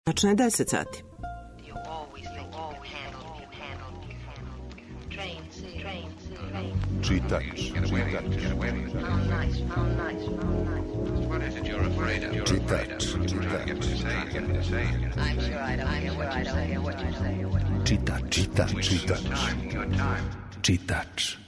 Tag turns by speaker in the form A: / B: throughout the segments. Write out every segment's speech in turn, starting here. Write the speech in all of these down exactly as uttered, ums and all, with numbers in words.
A: Tačno je deset sati.
B: Čitač. Čitač. Čitač. Čitač. Čitač. Čitač.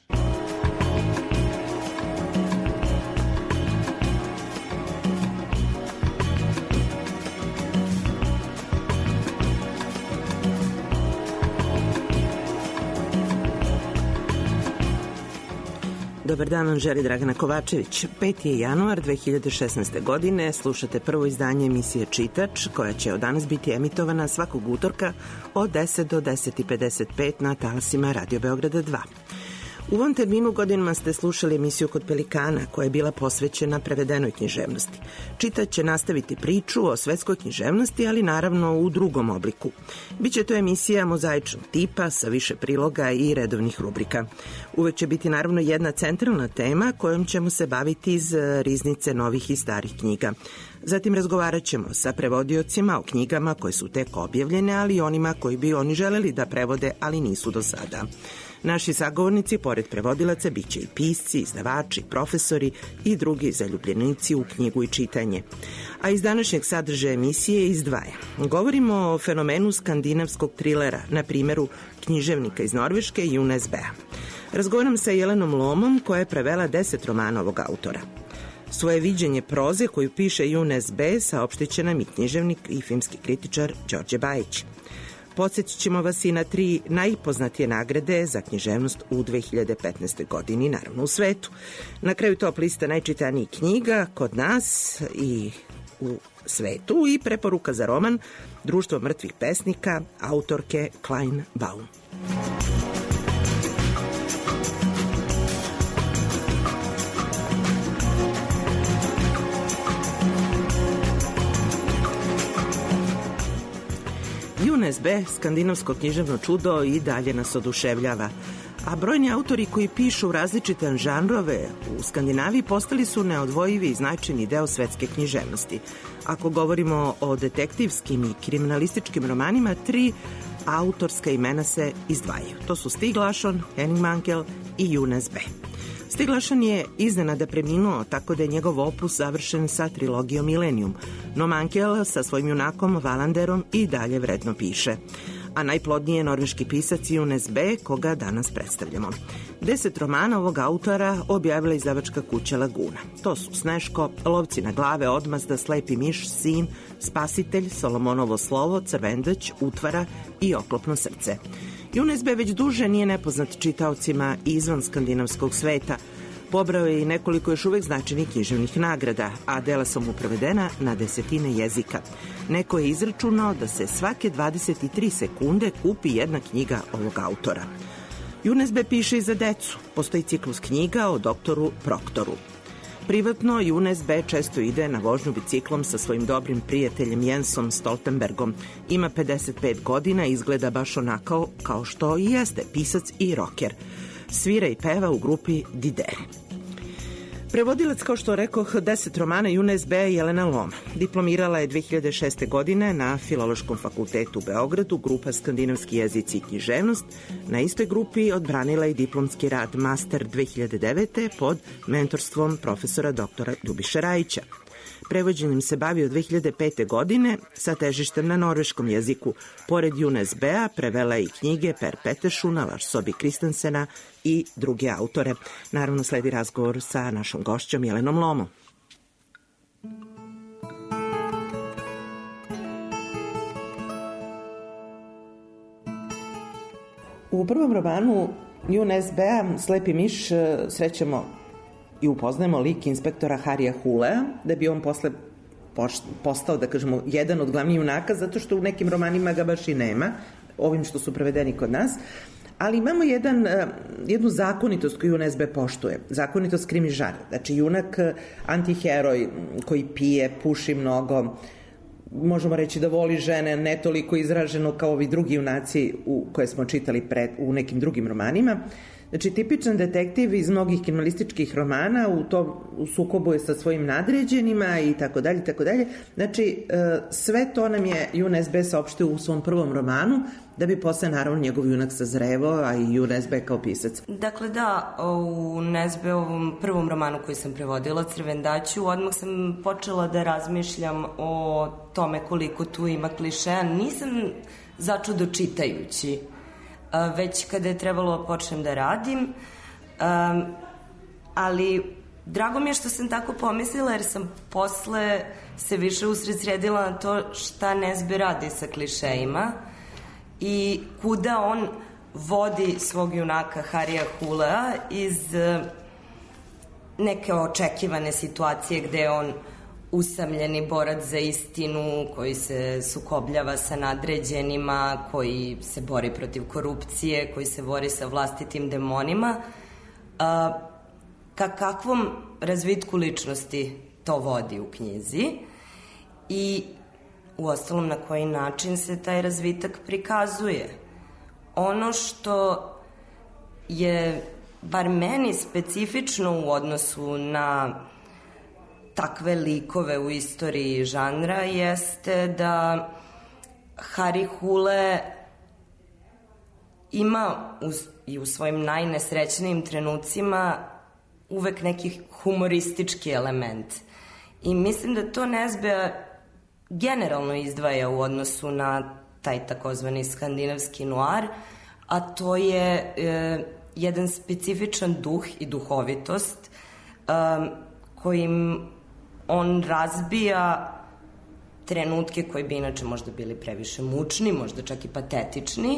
A: Dobar dan vam želi Dragana Kovačević. peti je januar dve hiljade šesnaeste. godine. Slušate prvo izdanje emisije Čitač, koja će od danas biti emitovana svakog utorka od deset do deset i pedeset pet na talasima Radio Beograda dva. U ovom terminu godinama ste slušali emisiju Kod Pelikana, koja je bila posvećena prevedenoj književnosti. Čitač će nastaviti priču o svetskoj književnosti, ali naravno u drugom obliku. Biće to emisija mozaičnog tipa sa više priloga i redovnih rubrika. Uvek će biti naravno jedna centralna tema kojom ćemo se baviti iz riznice novih i starih knjiga. Zatim razgovarat ćemo sa prevodiocima o knjigama koje su tek objavljene, ali i onima koji bi oni želeli da prevode, ali nisu do sada. Naši sagovornici, pored prevodilaca, bit će i pisci, izdavači, profesori i drugi zaljubljenici u knjigu i čitanje. A iz današnjeg sadržaja emisije izdvaja. Govorimo o fenomenu skandinavskog trilera, na primjeru književnika iz Norveške June S. Bea. Razgovaram sa Jelenom Lomom, koja je prevela deset romana ovog autora. Svoje viđenje proze koju piše June S. Bea saopštit će nam i književnik i filmski kritičar Đorđe Bajić. Podsjetit ćemo vas i na tri najpoznatije nagrade za književnost u dve hiljade petnaeste. godini, naravno u svetu. Na kraju top lista najčitanijih knjiga kod nas i u svetu i preporuka za roman Društvo mrtvih pesnika autorke Klein Baum. June S. Bea, skandinavsko književno čudo, i dalje nas oduševljava. A brojni autori koji pišu različite žanrove u Skandinaviji postali su neodvojivi i značajni deo svetske književnosti. Ako govorimo o detektivskim i kriminalističkim romanima, tri autorska imena se izdvajaju. To su Stieg Larsson, Henning Mankell i June S. Bea. Stieg Larsson je iznenada preminuo, tako da je njegov opus završen sa trilogijom Millennium, no Mankell sa svojim junakom Valanderom i dalje vredno piše. A najplodniji je norveški pisac June S. Bea, koga danas predstavljamo. Deset romana ovog autora objavila izdavačka kuća Laguna. To su Sneško, Lovci na glave, Odmazda, Slepi miš, Sin, Spasitelj, Solomonovo slovo, Crvendać, Utvara i Oklopno srce. June S. Bea već duže nije nepoznat čitaocima izvan skandinavskog sveta. Pobrao je i nekoliko još uvek značajnih književnih nagrada, a dela su mu prevedena na desetine jezika. Neko je izračunao da se svake dvadeset tri sekunde kupi jedna knjiga ovog autora. June S. Bea piše i za decu. Postoji ciklus knjiga o doktoru Proktoru. Privatno, June S. Bea često ide na vožnju biciklom sa svojim dobrim prijateljem Jensom Stoltenbergom. Ima pedeset pet godina i izgleda baš onako kao što i jeste, pisac i roker. Svira i peva u grupi Didere. Prevodilac, kao što rekoh, deset romana June S. Bea Jelena Loma. Diplomirala je dve hiljade šeste. godine na Filološkom fakultetu u Beogradu, grupa Skandinavski jezici i književnost. Na istoj grupi odbranila i diplomski rad master dve hiljade devete. pod mentorstvom profesora doktora Ljubiše Rajića. Prevođenjem se bavi od dve hiljade pete. godine sa težištem na norveškom jeziku. Pored June S. Bea prevela i knjige Per Petterssona, Lars Saabye Christensena i druge autore. Naravno, sledi razgovor sa našom gošćom Jelenom Lomom. U prvom romanu June S. Bea, Slepi miš, srećemo i upoznajemo lik inspektora Harija Hulea, da bi on posle postao, da kažemo, jedan od glavnih junaka, zato što u nekim romanima ga baš i nema, ovim što su prevedeni kod nas. Ali imamo jedan, jednu zakonitost koju June S. Bea poštuje. Zakonitost krimi žanra. Znači, junak, antiheroj koji pije, puši mnogo, možemo reći da voli žene, ne toliko izraženo kao ovi drugi junaci u koje smo čitali pred, u nekim drugim romanima. Znači, tipičan detektiv iz mnogih kriminalističkih romana, u to u sukobu je sa svojim nadređenima i tako dalje, tako dalje. Znači, sve to nam je Jun S B saopštio u svom prvom romanu, da bi posle, naravno, njegov junak sazrevo, a i Jun S B kao pisac.
C: Dakle, da, u S B-ovom prvom romanu koji sam prevodila, Crvendaću, odmah sam počela da razmišljam o tome koliko tu ima klišeja. Nisam začudo čitajući, već kada je trebalo počnem da radim, um, ali drago mi je što sam tako pomislila, jer sam posle se više usredsredila na to šta Nesbe radi sa klišejima i kuda on vodi svog junaka Harija Hulea iz neke očekivane situacije gde je on usamljeni borac za istinu, koji se sukobljava sa nadređenima, koji se bori protiv korupcije, koji se bori sa vlastitim demonima. A, ka kakvom razvitku ličnosti to vodi u knjizi i uostalom na koji način se taj razvitak prikazuje. Ono što je bar meni specifično u odnosu na takve likove u istoriji žanra jeste da Harry Hole ima uz, i u svojim najnesrećnijim trenucima uvek neki humoristički element. I mislim da to Nesbe generalno izdvaja u odnosu na taj takozvani skandinavski noir, a to je e, jedan specifičan duh i duhovitost e, kojim on razbija trenutke koji bi inače možda bili previše mučni, možda čak i patetični.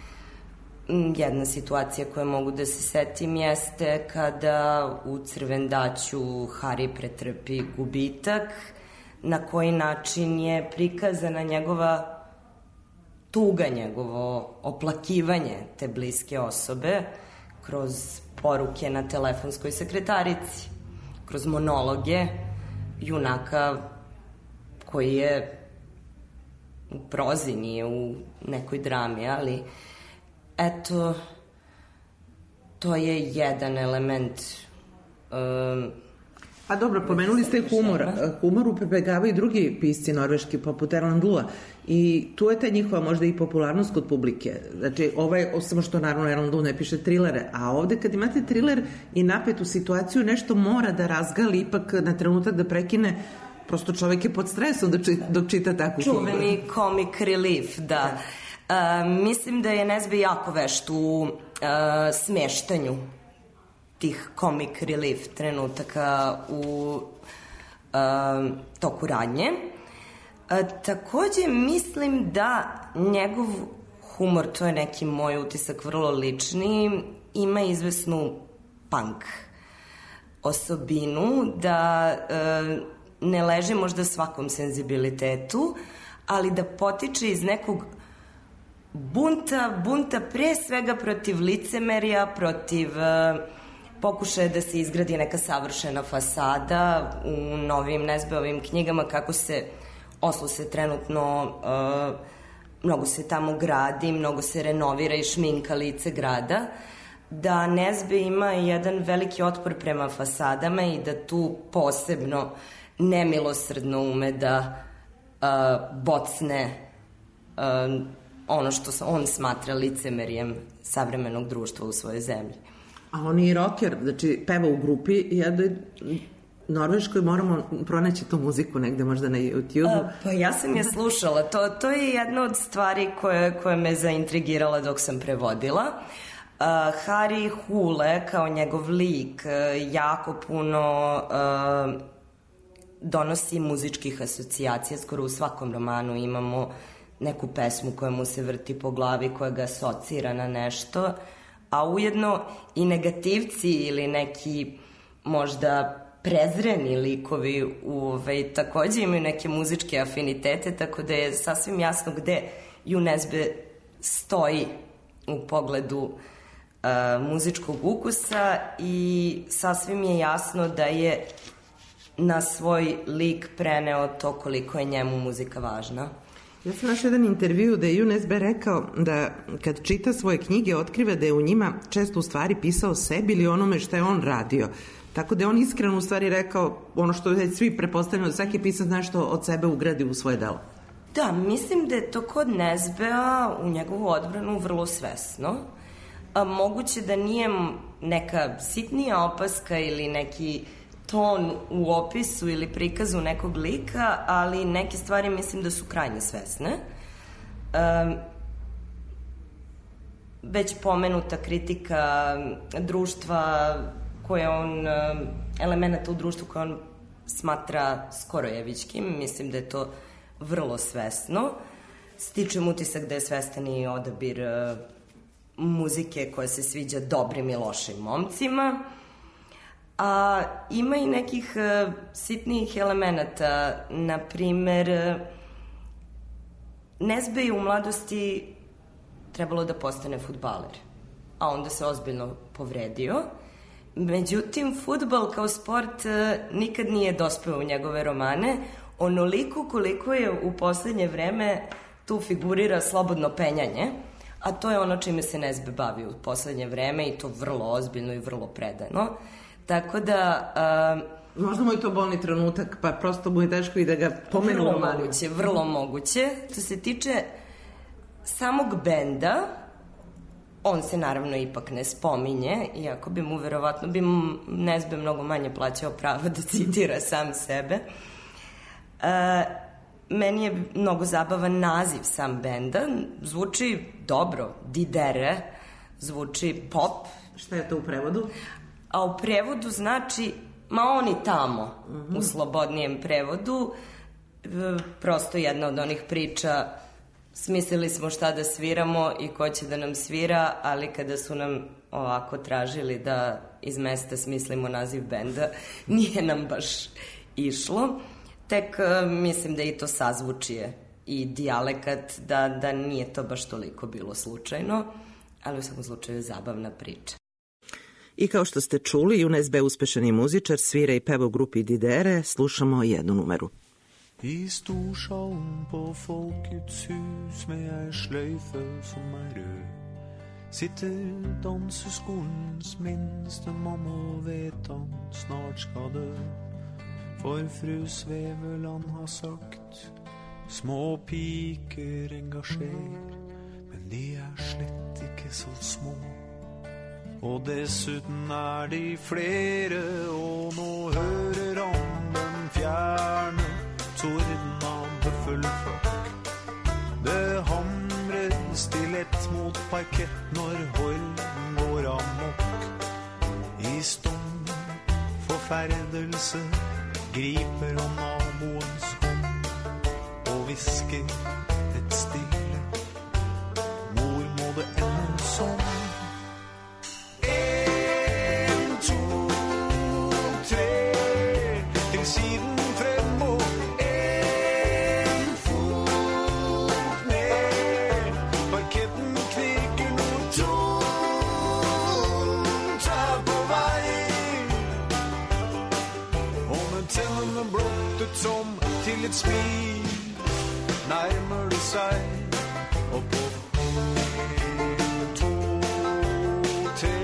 C: Jedna situacija koju mogu da se setim jeste kada u Crvendaću Harry pretrpi gubitak, na koji način je prikazana njegova tuga, njegovo oplakivanje te bliske osobe kroz poruke na telefonskoj sekretarici, kroz monologe junaka koji je u prozi, nije u nekoj drami, ali eto, to je jedan element. Um,
A: A dobro, pomenuli ste humor. Humor uprebegavaju i drugi pisci norveški, poput Erland Lua. I tu je ta njihova možda i popularnost kod publike. Znači, ovaj, samo što naravno Erland Lu ne piše trilere, a ovde kad imate triler i napetu situaciju, nešto mora da razgali ipak na trenutak da prekine. Prosto čovek je pod stresom dok čita takvu knjigu.
C: Čuveni comic relief, da. Uh, mislim da je Nesbe jako vešt u uh, smeštanju tih comic relief trenutaka u uh, toku radnje. Uh, takođe mislim da njegov humor, to je neki moj utisak vrlo lični, ima izvesnu punk osobinu, da uh, ne leži možda svakom senzibilitetu, ali da potiče iz nekog bunta, bunta pre svega protiv licemerja, protiv uh, pokušaja da se izgradi neka savršena fasada. U novim Nesbeovim knjigama, kako se Oslo se trenutno uh, mnogo se tamo gradi, mnogo se renovira i šminka lice grada, da Nesbe ima jedan veliki otpor prema fasadama i da tu posebno nemilosrdno ume da uh, bocne uh, ono što on smatra licemerjem savremenog društva u svojoj zemlji.
A: A on je i rocker, znači peva u grupi jednoj norveškoj, moramo pronaći tu muziku negde možda na YouTube-u.
C: Pa ja sam je slušala, to, to je jedna od stvari koje, koje me zaintrigirala dok sam prevodila. Uh, Harry Hole kao njegov lik uh, jako puno uh, donosi muzičkih asocijacija, skoro u svakom romanu imamo neku pesmu koja mu se vrti po glavi, koja ga asocira na nešto, a ujedno i negativci ili neki možda prezreni likovi ovaj, takođe imaju neke muzičke afinitete, tako da je sasvim jasno gde Jun Nesbe stoji u pogledu uh, muzičkog ukusa i sasvim je jasno da je na svoj lik preneo to koliko je njemu muzika važna.
A: Ja sam našla jedan intervju da je U N S B rekao da kad čita svoje knjige otkriva da je u njima često u stvari pisao sebi ili onome što je on radio. Tako da je on iskreno u stvari rekao ono što već svi prepostavljamo, da svaki pisac nešto od sebe ugradi u svoje delo.
C: Da, mislim da je to kod Nesbea u njegovu odbranu vrlo svesno. A, moguće da nije neka sitnija opaska ili neki ton u opisu ili prikazu nekog lika, ali neke stvari mislim da su krajnje svesne. Um, već pomenuta kritika društva koje on, elemenata u društvu koje on smatra skorojevičkim, mislim da je to vrlo svesno. Stičem utisak da je svestan i odabir uh, muzike koja se sviđa dobrim i lošim momcima. A ima i nekih uh, sitnijih elemenata, na primer, uh, Nesbe je u mladosti trebalo da postane fudbaler, a onda se ozbiljno povredio. Međutim, fudbal kao sport uh, nikad nije dospeo u njegove romane, onoliko koliko je u poslednje vreme tu figurira slobodno penjanje, a to je ono čime se Nesbe bavi u poslednje vreme i to vrlo ozbiljno i vrlo predano. Tako da... Uh,
A: Možda mu je to bolni trenutak, pa prosto mu je teško i da ga pomenu u romanima.
C: Vrlo moguće, vrlo moguće. Što se tiče samog benda, on se naravno ipak ne spominje, iako bi mu verovatno, bi mu Nesbe mnogo manje plaćao pravo da citira sam sebe. Uh, meni je mnogo zabavan naziv sam benda. Zvuči dobro, Didere, zvuči pop.
A: Šta je to u prevodu?
C: A u prevodu znači ma oni tamo, uh-huh. U slobodnijem prevodu. Prosto jedna od onih priča, smislili smo šta da sviramo i ko će da nam svira, ali kada su nam ovako tražili da iz mesta smislimo naziv benda, nije nam baš išlo. Tek mislim da je i to sazvučije i dijalekat, da, da nije to baš toliko bilo slučajno, ali u svakom slučaju je zabavna priča.
A: I kao što ste čuli, U N S B uspešan je muzičar, svira i peva u grupi Didere. Slušamo jednu numeru.
D: I storsalen på Folkets hus med ei sløyfe som er rød, sitter danseskolens minste mann og vet han snart skal dø. For fru Sveveland har sagt, små piker engasjer, men de er slett ikke så små. Og dessuten er de flere, og nå hører han den fjerne torden av bøffelflokk. Det hamrer stillett mot parkett når horden går amok. I stum forferdelse griper han naboens hånd og visker et stille. Hvor må det ende sånn? Som til et smil nærmer det seg, og på en, to, tre,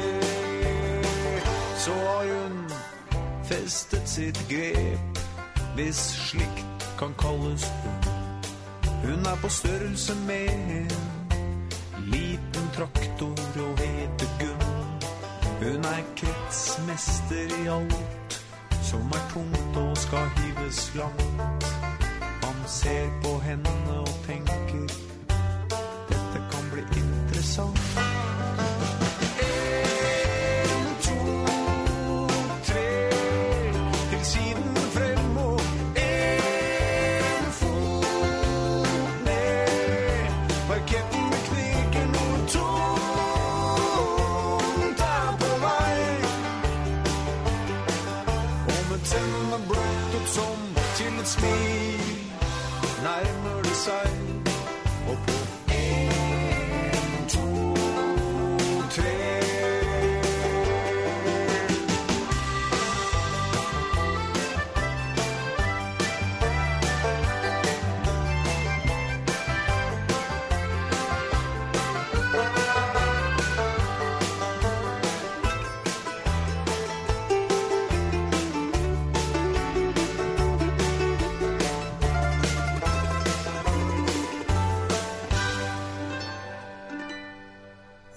D: så har hun festet sitt grep, hvis slikt kan kalles hun. Hun er på størrelse med en liten traktor og heter Gunn. Hun er kretsmester i alt som er tungt og skal hives langt. Han ser på henne og tenker, dette kan bli interessant. En, to, tre, til siden frem og en fot ned. Parketten bekniker noe tungt er på vei. Tennene blottet som til et smil nærmer det seg,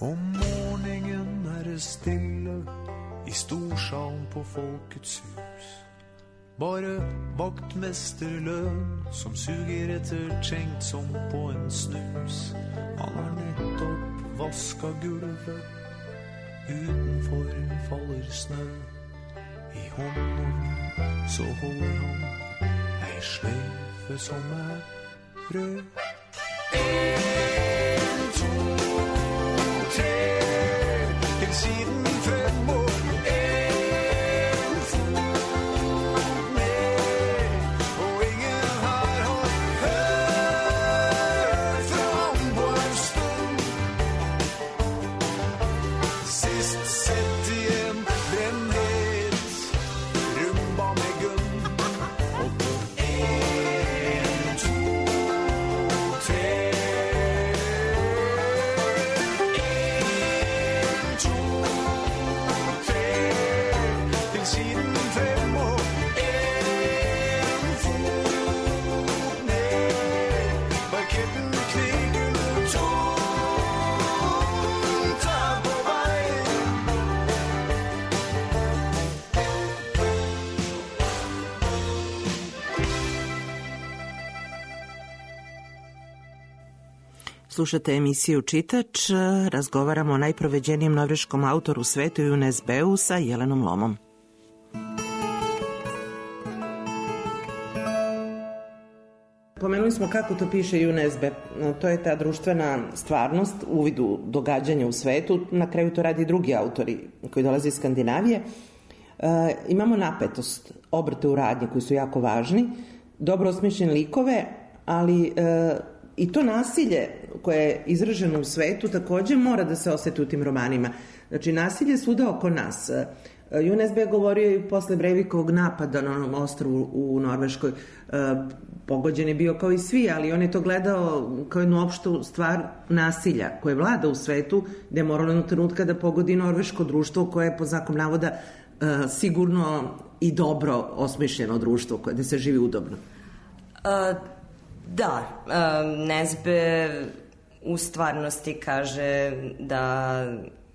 D: Om morgenen är det stille i storsalen på Folkets hus. Bare vaktmesterløn som suger etter tenkt som på en snus. Han har nettopp vasket gulvet, utenfor faller snø. I hånden så holder han ei sløyfe som er rød. En, to, tre, til siden frem og en fot ned. Og ingen her har hørt fra ham på en stund. Sist sett i en brennhet rumba med gunn. Og på en, to, tre. En, to, tre. Til siden frem og en fot ned. Parketten kniger tomt her på veien.
A: Slušate emisiju Čitač, razgovaramo o najproveđenijem norveškom autoru u svetu i U N S B-u sa Jelenom Lomom. Pomenuli smo kako to piše U N S B. To je ta društvena stvarnost, uvid u događanja u svetu. Na kraju to radi drugi autori koji dolaze iz Skandinavije. E, imamo napetost, obrte u radnji koji su jako važni, dobro osmišljene likove, ali e, i to nasilje koje je izraženo u svetu takođe mora da se oseti u tim romanima. Znači, nasilje svuda oko nas. U N S B govorio i posle Breivikovog napada na onom ostrvu u Norveškoj. E, pogođen je bio kao i svi, ali on je to gledao kao jednu opštu stvar nasilja koje vlada u svetu, gde je moralo jednog trenutka da pogodi norveško društvo koje je po znakom navoda e, sigurno i dobro osmišljeno društvo gde se živi udobno.
C: A, da, a, Nesbe u stvarnosti kaže da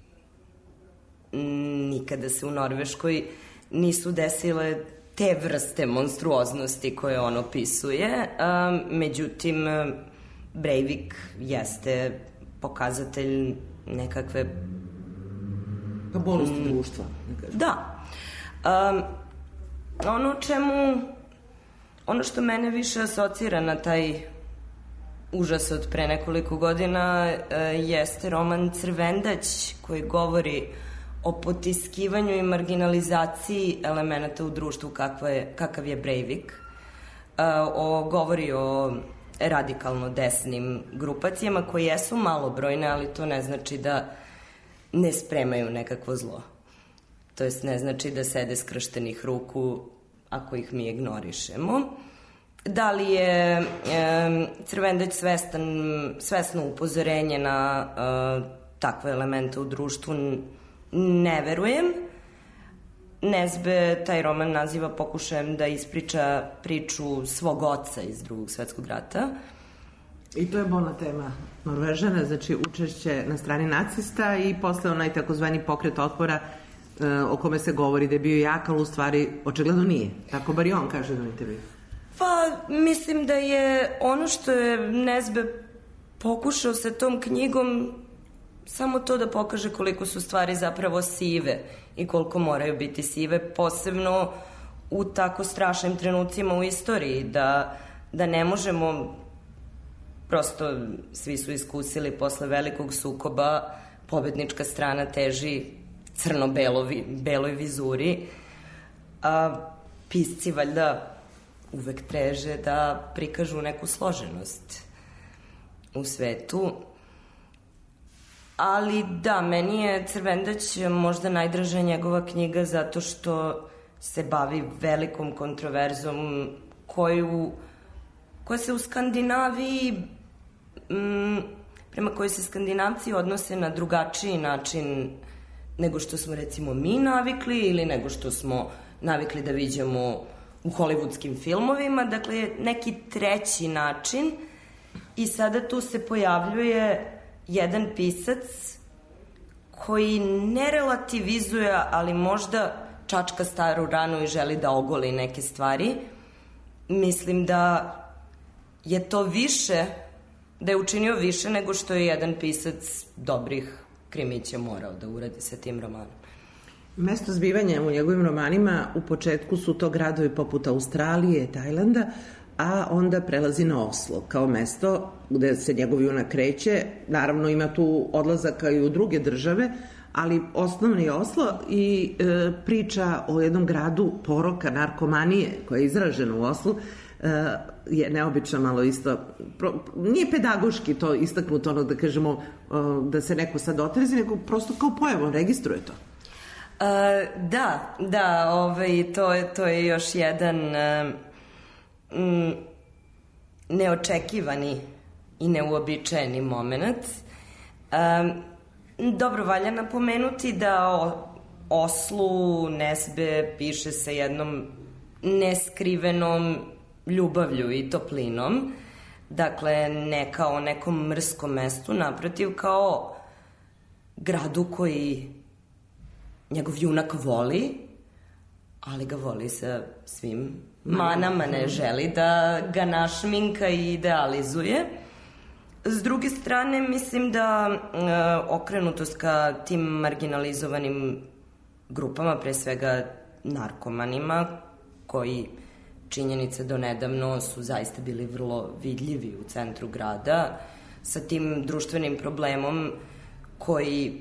C: nikada se u Norveškoj nisu desile te vrste monstruoznosti koje on opisuje. A, međutim, Breivik jeste pokazatelj nekakve...
A: Pa bolesti mm, društva.
C: Da. A, ono čemu... Ono što mene više asocira na taj užas od pre nekoliko godina e, jeste roman Crvendać, koji govori o potiskivanju i marginalizaciji elemenata u društvu kakva je, kakav je Breivik. E, o, govori o radikalno desnim grupacijama koje jesu malobrojne, ali to ne znači da ne spremaju nekakvo zlo. To jest ne znači da sede skrštenih ruku ako ih mi ignorišemo. Da li je e, Crvendać svestan, svesno upozorenje na e, takve elemente u društvu? Ne verujem. Nesbe taj roman naziva pokušajem da ispriča priču svog oca iz Drugog svetskog rata.
A: I to je bolna tema Norvežana, znači učešće na strani nacista i posle onaj takozvani pokret otpora o kome se govori da je bio jak, ali u stvari očigledno nije. Tako bar i on kaže da intervju.
C: Pa, mislim da je ono što je Nesbe pokušao sa tom knjigom samo to da pokaže koliko su stvari zapravo sive i koliko moraju biti sive, posebno u tako strašnim trenucima u istoriji, da, da ne možemo, prosto svi su iskusili posle velikog sukoba, pobednička strana teži crno-beloj vizuri, a pisci valjda uvek teže da prikažu neku složenost u svetu. Ali da, meni je Crvendać možda najdraža njegova knjiga zato što se bavi velikom kontroverzom koju, koja se u Skandinaviji, m, prema kojoj se Skandinavci odnose na drugačiji način nego što smo recimo mi navikli ili nego što smo navikli da viđamo u hollywoodskim filmovima. Dakle, neki treći način. I sada tu se pojavljuje jedan pisac koji ne relativizuje, ali možda čačka staru ranu i želi da ogoli neke stvari. Mislim da je to više, da je učinio više nego što je jedan pisac dobrih krimića morao da uradi sa tim romanom.
A: Mesto zbivanja u njegovim romanima u početku su to gradovi poput Australije, Tajlanda, a onda prelazi na Oslo kao mesto gde se njegov junak kreće. Naravno ima tu odlazaka i u druge države, ali osnovni je Oslo i e, priča o jednom gradu poroka, narkomanije koja je izražena u Oslu e, je neobično malo isto, pro, nije pedagoški to istaknuto, ono da kažemo o, da se neko sad otrezi, nego prosto kao pojav, on registruje to.
C: Uh, da, da, ovaj, to, je, to je još jedan uh, mm, neočekivani i neuobičajeni moment. Um, dobro, valja napomenuti da o Oslu Nesbe piše sa jednom neskrivenom ljubavlju i toplinom. Dakle, ne kao nekom mrskom mestu, naprotiv, kao gradu koji njegov junak voli, ali ga voli sa svim manama, ne želi da ga našminka i idealizuje. S druge strane, mislim da e, okrenutost ka tim marginalizovanim grupama, pre svega narkomanima, koji činjenice do nedavno su zaista bili vrlo vidljivi u centru grada, sa tim društvenim problemom koji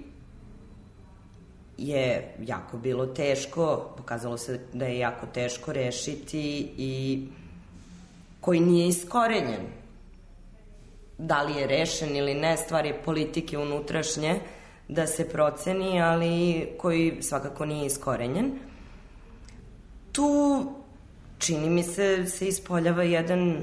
C: je jako bilo teško, pokazalo se da je jako teško rešiti i koji nije iskorenjen. Da li je rešen ili ne, stvar je politike unutrašnje da se proceni, ali koji svakako nije iskorenjen. Tu, čini mi se, se ispoljava jedan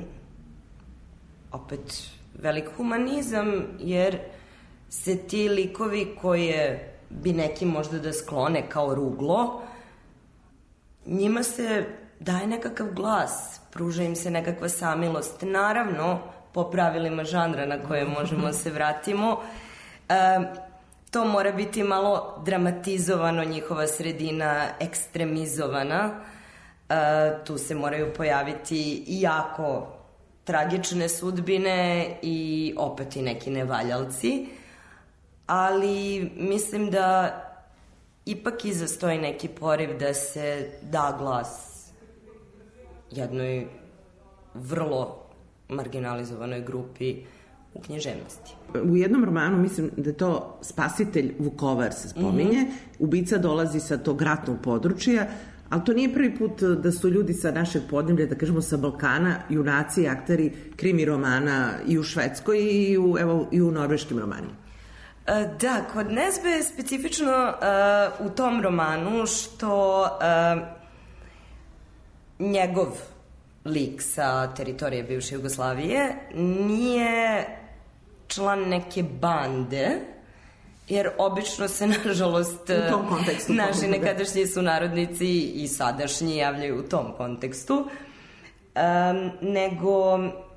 C: opet velik humanizam, jer se ti likovi koje bi neki možda da sklone kao ruglo, njima se daje nekakav glas, pruža im se nekakva samilost. Naravno, po pravilima žanra na koje možemo se vratimo, e, to mora biti malo dramatizovano, njihova sredina ekstremizovana. E, tu se moraju pojaviti jako tragične sudbine i opet i neki nevaljalci. Ali mislim da ipak iza stoji neki poriv da se da glas jednoj vrlo marginalizovanoj grupi u književnosti.
A: U jednom romanu, mislim da je to Spasitelj Vukovar se spominje, mm-hmm. ubica dolazi sa tog ratnog područja, ali to nije prvi put da su ljudi sa našeg podneblja, da kažemo sa Balkana, junaci i akteri krimi romana i u Švedskoj i u, evo, i u norveškim romanima.
C: Da, kod Nesbe je specifično uh, u tom romanu što uh, njegov lik sa teritorije bivše Jugoslavije nije član neke bande, jer obično se, nažalost, naši nekadašnji sunarodnici i sadašnji javljaju u tom kontekstu, um, nego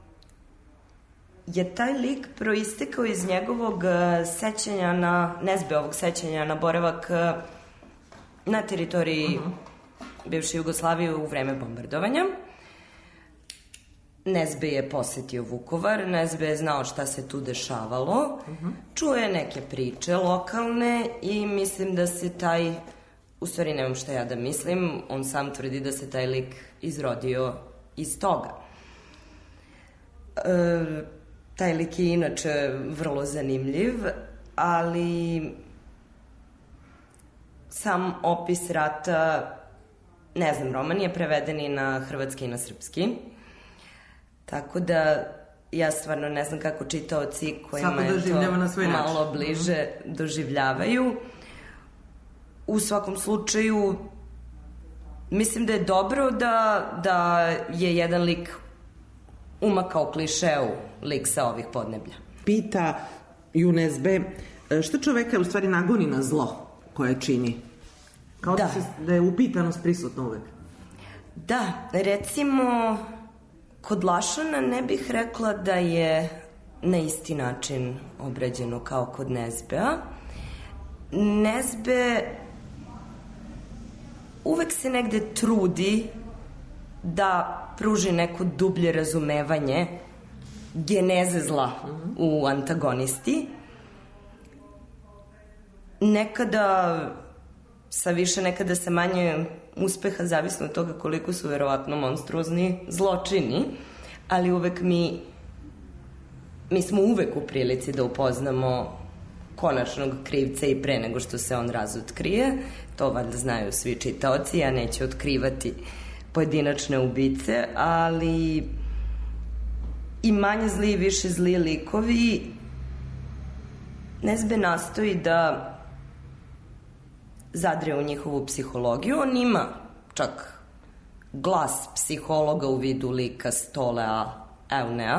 C: je taj lik proistekao iz njegovog sećanja na, Nesbeovog sećanja na boravak na teritoriji uh-huh. bivše Jugoslavije u vreme bombardovanja. Nesbe je posetio Vukovar, Nesbe je znao šta se tu dešavalo, uh-huh. čuje neke priče lokalne i mislim da se taj, u stvari nemam šta ja da mislim, on sam tvrdi da se taj lik izrodio iz toga. E, taj lik je inače vrlo zanimljiv, ali sam opis rata, ne znam, roman je preveden i na hrvatski i na srpski. Tako da ja stvarno ne znam kako čitaoci kojima je to malo bliže doživljavaju. U svakom slučaju, mislim da je dobro da, da je jedan lik umakao klišeu lik sa ovih podneblja.
A: Pita ju Nesbe, što čoveka u stvari nagoni na zlo koje čini? Kao da, da, se, da je upitanost prisutna uvek.
C: Da, recimo, kod Lašana ne bih rekla da je na isti način obrađeno kao kod Nesbea, Nesbe uvek se negde trudi da pruži neko dublje razumevanje geneze zla u antagonisti. Nekada sa više, nekada sa manje uspeha, zavisno od toga koliko su verovatno monstruozni zločini, ali uvek mi mi smo uvek u prilici da upoznamo konačnog krivca i pre nego što se on razotkrije. To valjda znaju svi čitaoci, ja neću otkrivati pojedinačne ubice, ali i manje zli i više zli likovi Nesbe nastoji da zadre u njihovu psihologiju. On ima čak glas psihologa u vidu lika Stolea Eunea.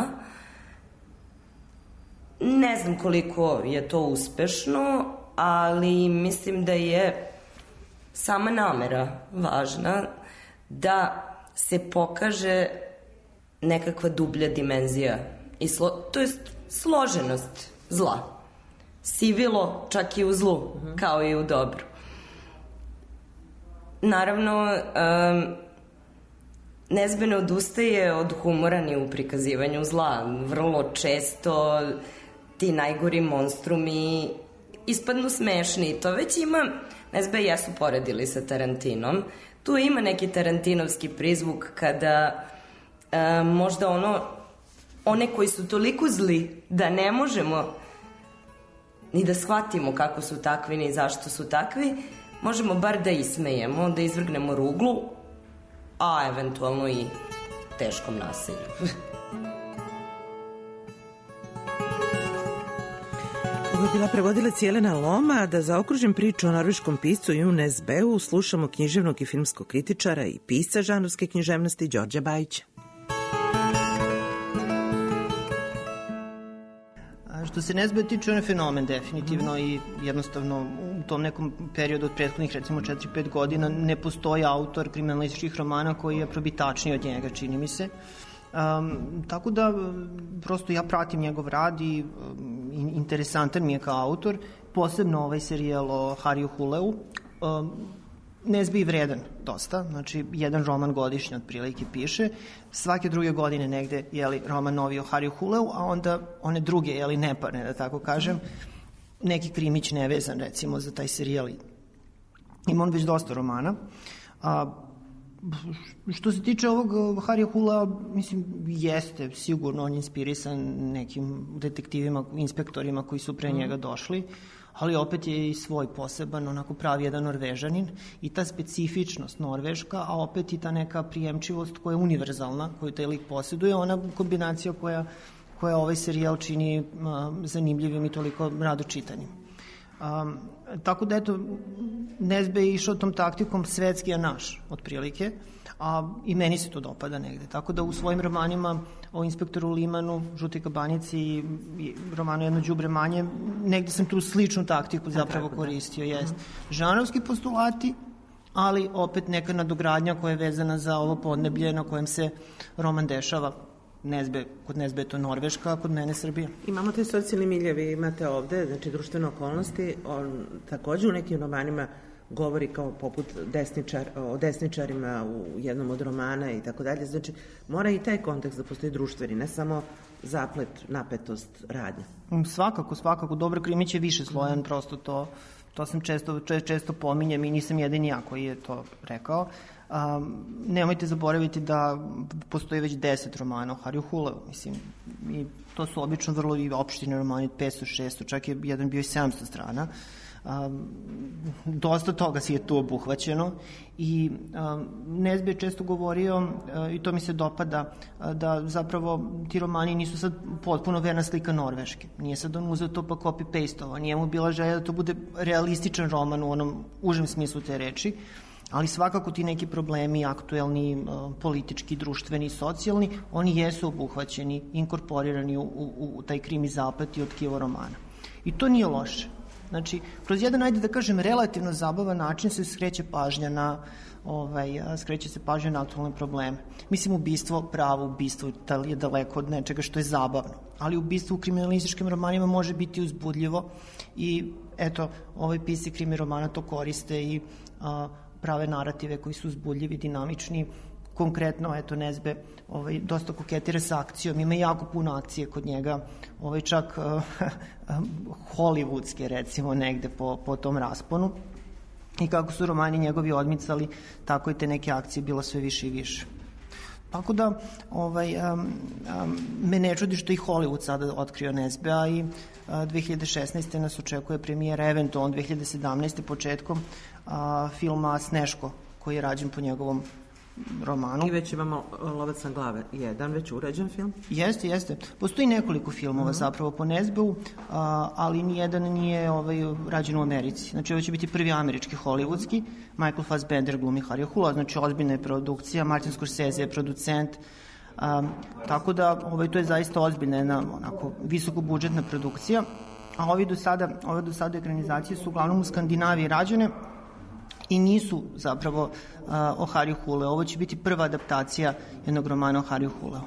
C: Ne znam koliko je to uspešno, ali mislim da je sama namera važna da se pokaže nekakva dublja dimenzija i slo, to je složenost zla. Sivilo čak i u zlu, uh-huh. kao i u dobru. Naravno, um, Nesbe ne odustaje od humora ni u prikazivanju zla. Vrlo često ti najgori monstrumi ispadnu smešni. To već ima, Nesbe jesu poredili sa Tarantinom. Tu ima neki tarantinovski prizvuk kada e, možda ono, one koji su toliko zli da ne možemo ni da shvatimo kako su takvi ni zašto su takvi, možemo bar da ismejemo, da izvrgnemo ruglu, a eventualno i teškom nasilju.
A: Ovo je bila prevodilac Jelena Loma. Da zaokružim priču o norveškom piscu Ju Nesbeu, slušamo književnog i filmskog kritičara i pisca žanrovske književnosti Đorđa Bajića.
E: Što se Nesbe tiče, on je fenomen definitivno mm. i jednostavno u tom nekom periodu od prethodnih recimo četiri pet godina ne postoji autor kriminalističkih romana koji je probitačniji od njega, čini mi se. Um, tako da prosto ja pratim njegov rad i um, interesantan mi je kao autor, posebno ovaj serijal o Hariju Huleu. Um, Nesbe je vredan dosta, znači jedan roman godišnje otprilike piše, svake druge godine negde jeli, roman novi o Hariju Huleu, a onda one druge, jeli, neparne, da tako kažem, neki krimić nevezan recimo za taj serijal. Ima on već dosta romana. A, što se tiče ovog Harija Hulea, mislim, jeste sigurno on inspirisan nekim detektivima, inspektorima koji su pre njega došli, ali opet je i svoj poseban, onako pravi jedan Norvežanin i ta specifičnost norveška, a opet i ta neka prijemčivost koja je univerzalna, koju taj lik posjeduje, ona kombinacija koja, koja ovaj serijal čini um, zanimljivim i toliko rado čitanim. Um, tako da, eto, Nesbe je išao tom taktikom svetski a naš, otprilike, a i meni se to dopada negde. Tako da u svojim romanima o inspektoru Limanu, Žutoj kabanici i, i romanu Jedno đubre manje, negde sam tu sličnu taktiku zapravo koristio. Jest. Žanrovski postulati, ali opet neka nadogradnja koja je vezana za ovo podneblje na kojem se roman dešava. Nesbe, kod Nesbe je to Norveška, a kod mene Srbija.
A: Imamo te socijalni miljevi, imate ovde, znači društvene okolnosti, on takođe u nekim romanima govori kao poput desničar, o desničarima u jednom od romana i tako dalje, znači mora i taj kontekst da postoji društveni, ne samo zaplet, napetost, radnja.
E: Svakako, svakako, dobro krimić je više slojan, prosto to, to sam često, često pominjem i nisam jedin ja koji je to rekao. Um, nemojte zaboraviti da postoji već deset romana o Hariju Huleu, mislim, i to su obično vrlo i opštine romani, petsto šesto, čak je jedan bio i sedamsto strana. Um, dosta toga si je tu obuhvaćeno i um, Nesbe je često govorio, uh, i to mi se dopada, uh, da zapravo ti romani nisu sad potpuno verna slika Norveške. Nije sad on uzeo to pa copy-pasteovao, nije mu bila želja da to bude realističan roman u onom užem smislu te reči, ali svakako ti neki problemi, aktuelni, politički, društveni, socijalni, oni jesu obuhvaćeni, inkorporirani u, u, u taj krimi zaplet i otkivo romana. I to nije loše. Znači, kroz jedan, ajde da kažem, relativno zabavan način se skreće pažnja na ovaj, skreće se pažnja na aktualne probleme. Mislim, ubistvo, pravo ubistvo je daleko od nečega što je zabavno, ali ubistvo u kriminalističkim romanima može biti uzbudljivo i eto, ovaj pisci krimi romana to koriste i a, prave narative koji su uzbudljivi, dinamični. Konkretno, eto, Nesbe ovaj, dosta koketira sa akcijom, ima jako puno akcije kod njega, ovaj, čak uh, hollywoodske, recimo, negde po, po tom rasponu. I kako su romani njegovi odmicali, tako i te neke akcije bilo sve više i više. Tako da, ovaj, um, um, me ne čudi što i Hollywood sada otkrio Nesbea i uh, dve hiljade šesnaeste. nas očekuje premijera, eventualno dve hiljade sedamnaeste. početkom uh, filma Sneško, koji je rađen po njegovom romanu.
A: I već imamo Lovac na glave, jedan već urađen film?
E: Jeste, jeste. Postoji nekoliko filmova mm-hmm. zapravo po Nesbeu, a, ali nijedan nije ovaj, rađen u Americi. Znači ovo će biti prvi američki hollywoodski. Michael Fassbender glumi Harry Hula, znači ozbiljna je produkcija, Martin Scorsese je producent, a, tako da ovaj, to je zaista ozbiljna jedna onako visokobudžetna produkcija, a ovi do sada, ove do sada ekranizacije su uglavnom u Skandinaviji rađene i nisu zapravo uh, o Harry Hule. Ovo će biti prva adaptacija jednog romana o Harry Huleu.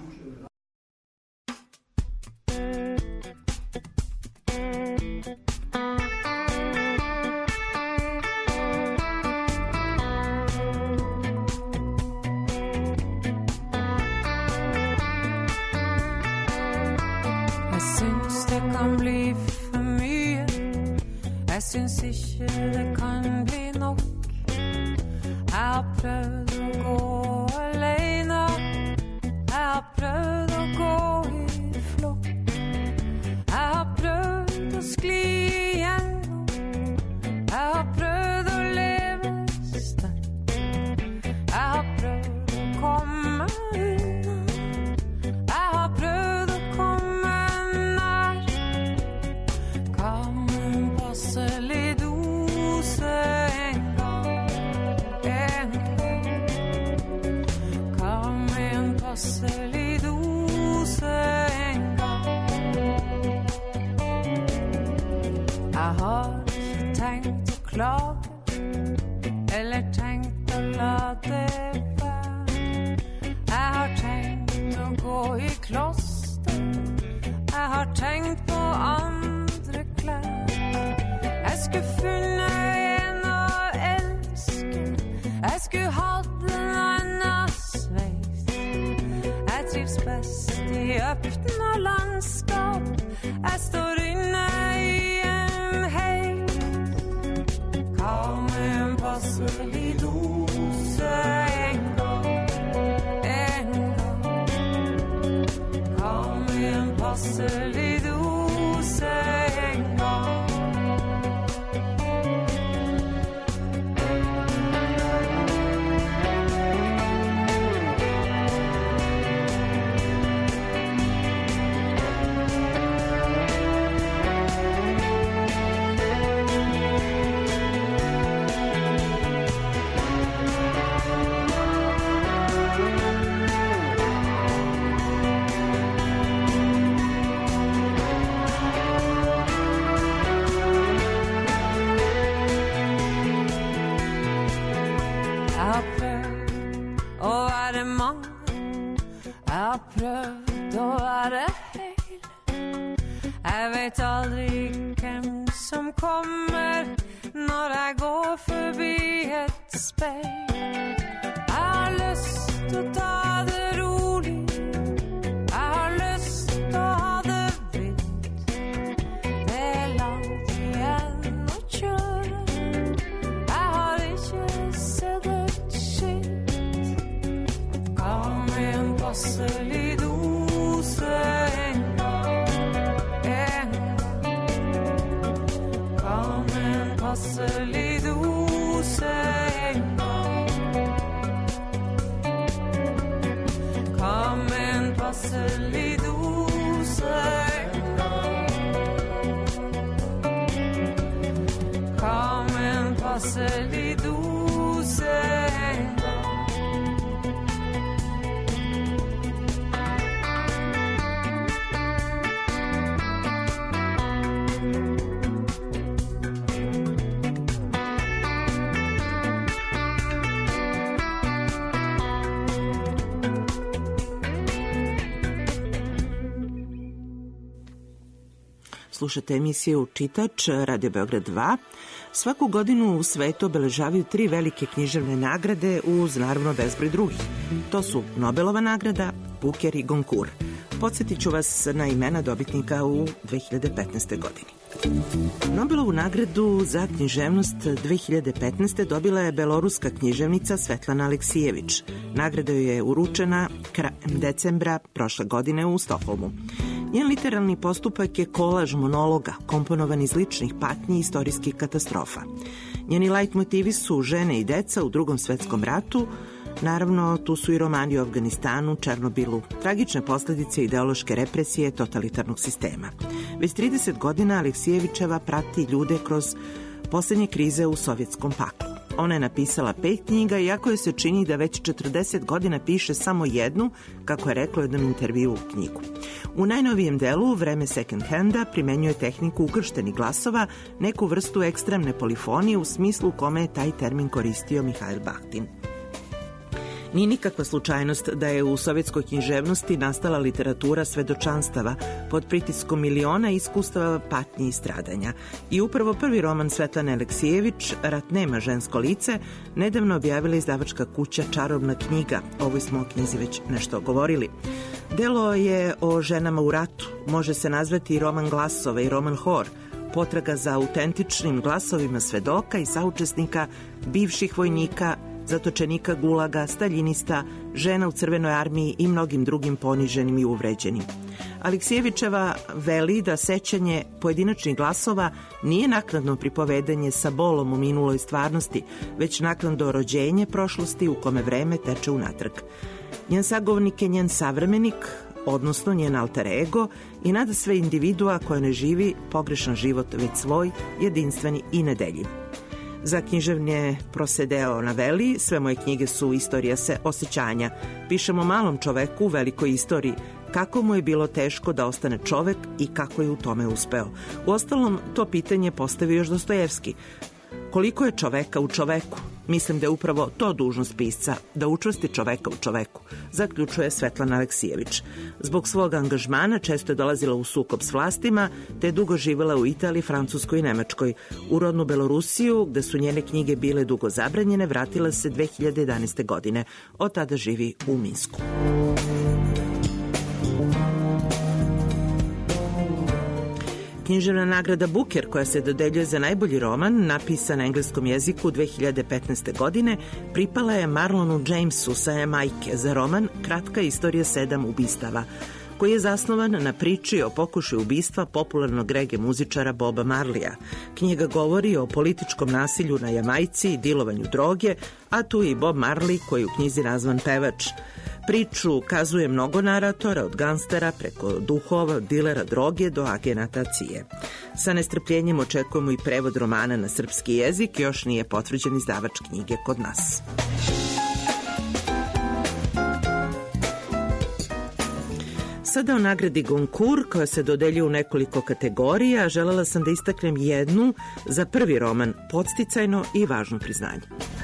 F: Jeg synes, det kan bli for mye. Jeg synes ikke det kan bli nok. Jeg har prøvd å gå alene. Jeg har prøvd å gå i flokk. Jeg har prøvd å skli igjennom. Jeg har prøvd å leve sterkt. Jeg har prøvd å komme unna. Jeg har prøvd å komme nær. Kan en passelig dose en passelig dose en gang. Jeg har ikke tenkt å klage, eller tenkt å la det være. Jeg har tenkt å gå i kloster, jeg har tenkt på andre klær. Jeg skulle funnet en å elske, jeg skulle hatt en annen sveis. Jeg trives best i øppna landskap. Jeg står inne i en heis. Hva med en passelig dose en gang, en gang. Hva med en passelig dose en gang. Jeg har prøvd å være heil. Jeg vet aldri hvem som kommer når jeg går forbi et speil. Jeg har lyst til å ta det rolig. Jeg har lyst til å ha det vilt. Det er langt igjen å kjøre. Jeg har ikke sett et skilt. Hva med en passelig dose en gang, en gang. Hva med en passelig dose en gang. Hva med en passelig dose en gang. Hva med en passelig dose en gang.
A: slušate emisiju Čitač, Radio Beograd dva. Svaku godinu u svetu obeležavaju tri velike književne nagrade uz naravno bezbroj drugih. To su Nobelova nagrada, Booker i Goncourt. Podsjetit ću vas na imena dobitnika u dve hiljade petnaestoj godini. Nobelovu nagradu za književnost dve hiljade petnaeste. dobila je beloruska književnica Svetlana Aleksijević. Nagrada joj je uručena krajem decembra prošle godine u Stokholmu. Njen literarni postupak je kolaž monologa, komponovan iz ličnih patnji i istorijskih katastrofa. Njeni lajt motivi su žene i deca u Drugom svetskom ratu. Naravno, tu su i romani o Afganistanu, Černobilu, tragične posledice ideološke represije totalitarnog sistema. Već trideset godina Aleksijevićeva prati ljude kroz posljednje krize u sovjetskom paklu. Ona je napisala pet knjiga, iako je se čini da već četrdeset godina piše samo jednu, kako je rekla u jednom intervju u knjigu. U najnovijem delu, Vreme second handa, primenjuje tehniku ukrštenih glasova, neku vrstu ekstremne polifonije u smislu u kome je taj termin koristio Mihail Bahtin. Nije nikakva slučajnost da je u sovjetskoj književnosti nastala literatura svedočanstava pod pritiskom miliona iskustava patnji i stradanja. I upravo prvi roman Svetlane Aleksijević, Rat nema žensko lice, nedavno objavila izdavačka kuća Čarobna knjiga. O ovoj smo o knjizi već nešto govorili. Delo je o ženama u ratu, može se nazvati i roman glasova i roman hor, potraga za autentičnim glasovima svedoka i saučesnika, bivših vojnika, zatočenika gulaga, staljinista, žena u Crvenoj armiji i mnogim drugim poniženim i uvređenim. Aleksijevićeva veli da sećanje pojedinačnih glasova nije naknadno pripovedanje sa bolom u minuloj stvarnosti, već naknadno rođenje prošlosti u kome vreme teče unatrag. Njen sagovornik je njen savremenik, odnosno njen alter ego, i nada sve individua koja ne živi pogrešan život, već svoj, jedinstveni i nedeljiv. Za književnje prosedeo na veli, sve moje knjige su istorija se osjećanja. Pišem o malom čoveku u velikoj istoriji, kako mu je bilo teško da ostane čovek i kako je u tome uspeo. Uostalom, to pitanje postavio još Dostojevski. Koliko je čoveka u čoveku? Mislim da je upravo to dužnost pisca, da učvrsti čoveka u čoveku, zaključuje Svetlana Aleksijević. Zbog svog angažmana često je dolazila u sukob s vlastima, te je dugo živjela u Italiji, Francuskoj i Nemačkoj. U rodnu Belorusiju, gde su njene knjige bile dugo zabranjene, vratila se dve hiljade jedanaeste. godine. Od tada živi u Minsku. Književna nagrada Booker, koja se dodeljuje za najbolji roman, napisan na engleskom jeziku dve hiljade petnaeste. godine, pripala je Marlonu Jamesu sa Jamajke za roman Kratka istorija sedam ubistava, koji je zasnovan na priči o pokušaju ubistva popularnog rege muzičara Boba Marleya. Knjiga govori o političkom nasilju na Jamajci i dilovanju droge, a tu je i Bob Marley, koji je u knjizi nazvan pevač. Priču kazuje mnogo naratora, od gangstera preko duhova, dilera droge do agenata C I A. Sa nestrpljenjem očekujemo i prevod romana na srpski jezik, još nije potvrđen izdavač knjige kod nas. Sada o nagradi Goncourt, koja se dodeljuje u nekoliko kategorija, želela sam da istaknem jednu za prvi roman, podsticajno i važno priznanje.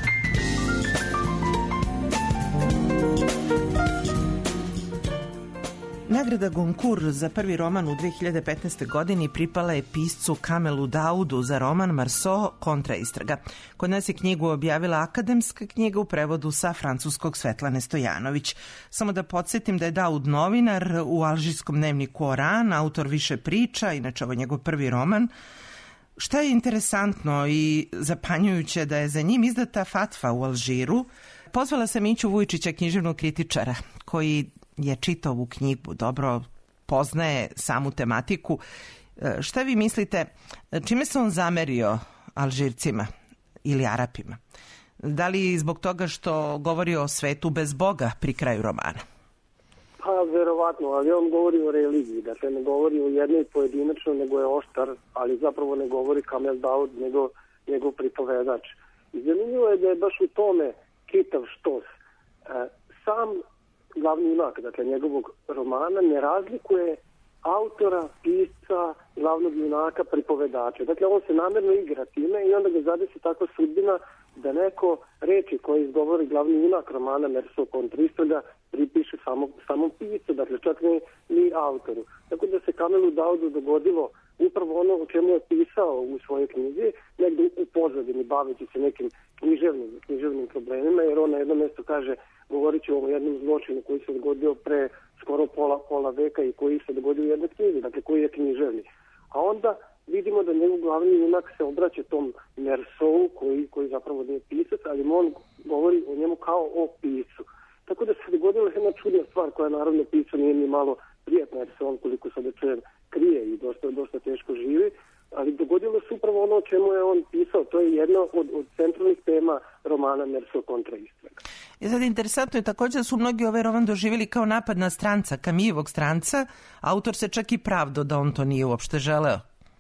A: Nagrada Goncourt za prvi roman u dve hiljade petnaeste. godini pripala je piscu Kamelu Daudu za roman Marceau kontraistraga. Kod nas je knjigu objavila Akademska knjiga u prevodu sa francuskog Svetlane Stojanović. Samo da podsjetim da je Daud novinar u alžirskom dnevniku Oran, autor više priča, inače ovo njegov prvi roman. Šta je interesantno i zapanjujuće da je za njim izdata fatva u Alžiru. Pozvala sam Miću Vujčića, književnog kritičara, koji je čitao ovu knjigu, dobro poznaje samu tematiku. Šta vi mislite, čime se on zamerio Alžircima ili Arapima? Da li zbog toga što govori o svetu bez Boga pri kraju romana?
G: Pa, verovatno, ali on govori o religiji, dakle ne govori o jednoj pojedinačno, nego je oštar, ali zapravo ne govori Kamel Daud, nego njegov pripovedač. I zanimljivo je da je baš u tome čitav štos. E, sam glavni junak, dakle njegovog romana, ne razlikuje autora, pisca, glavnog junaka, pripovedača. Dakle, on se namjerno igra time i onda ga zadesi takva sudbina da neko reči koje izgovori glavni junak romana Marceau kontraistraga pripiše samom, samom piscu, dakle čak ni, ni autoru. Tako da se Kamelu Daudu dogodilo upravo ono o čemu je pisao u svojoj knjizi, negde u pozadini, baveći se nekim književnim, književnim problemima, jer on na jednom mjestu kaže, govorit ću o jednom zločinu koji se dogodio pre skoro pola, pola veka i koji se dogodio u jednoj knjizi, dakle koji je književni. A onda vidimo da njegov glavni junak se obraća tom Mersou, koji, koji zapravo nije pisac, ali on govori o njemu kao o piscu. Tako da se dogodila jedna čudna stvar koja naravno pisu nije ni malo prijatna, jer se on, koliko sada čujem, krije i dosta, dosta teško živi, ali dogodilo se upravo ono o čemu je on pisao. To je jedna od, od centralnih tema romana Mersou kontra istraga.
A: I sad interesantno je također da su mnogi ovaj roman doživjeli kao napad na stranca, Camillovog stranca. Autor se čak i pravdo da on to nije uopšte želeo.